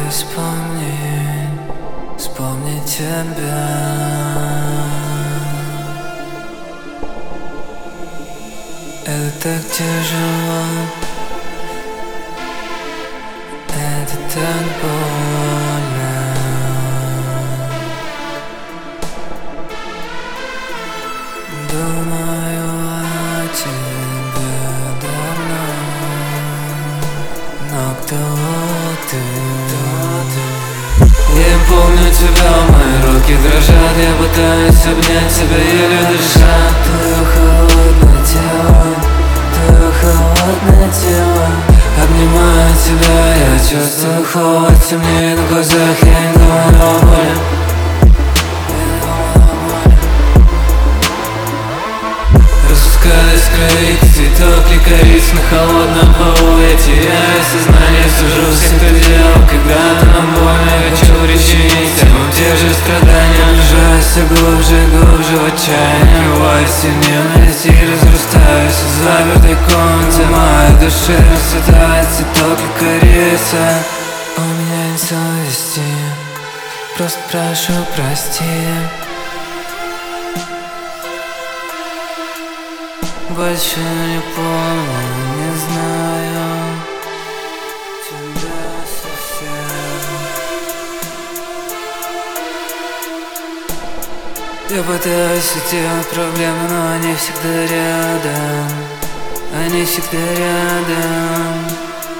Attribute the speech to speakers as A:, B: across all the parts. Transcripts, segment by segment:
A: вспомнить тебя. Это так тяжело, это так больно. Думаю о тебе давно, но кто ты? Я помню тебя, мои руки дрожат, я пытаюсь обнять тебя, еле дыша. Твое холодное тело, обнимаю тебя, я чувствую холод, темнеет в глазах, я не думаю о боли. Распускаясь крови, цветок ликорис на холодном полу. Я теряю сознание, сужу всех, кто делал когда-то нам больно. Я хочу причинить всем те же страдания, лежась все глубже и глубже в отчаянии. Рваюсь сильнее и разрастаюсь в запертой комнате. В моей душе расцветает цветок ликориса. У меня нет совести, просто прошу прости. Больше не помню, не знаю тебя совсем. Я пытаюсь уйти от проблемы, но они всегда рядом. Они всегда рядом,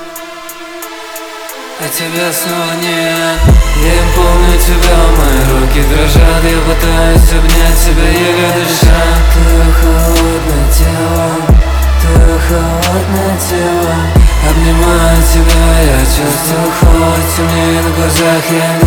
A: а тебя снова нет. Я помню тебя, мои руки дрожат, я пытаюсь обнять тебя, еле дыша. Твое холодное тело, обнимаю тебя, я чувствую холод, темнеет в глазах, я